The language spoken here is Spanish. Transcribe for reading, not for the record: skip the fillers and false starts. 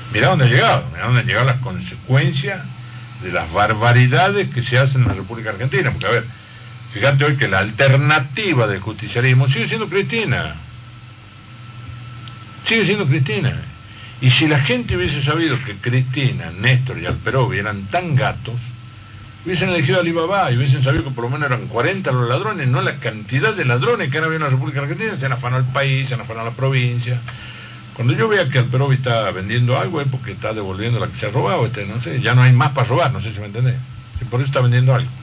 mirá dónde han llegado las consecuencias de las barbaridades que se hacen en la República Argentina. Porque, a ver, fíjate hoy que la alternativa del justicialismo sigue siendo Cristina. Sigue siendo Cristina. Y si la gente hubiese sabido que Cristina, Néstor y Alperovi eran tan gatos, hubiesen elegido a Alibaba y hubiesen sabido que por lo menos eran 40 los ladrones, no la cantidad de ladrones que han habido en la República Argentina. Se han afanado al país, se han afanado a la provincia. Cuando yo vea que Alperovi está vendiendo algo es porque está devolviendo la que se ha robado, no sé, ya no hay más para robar, no sé si me entendés. Sí, por eso está vendiendo algo.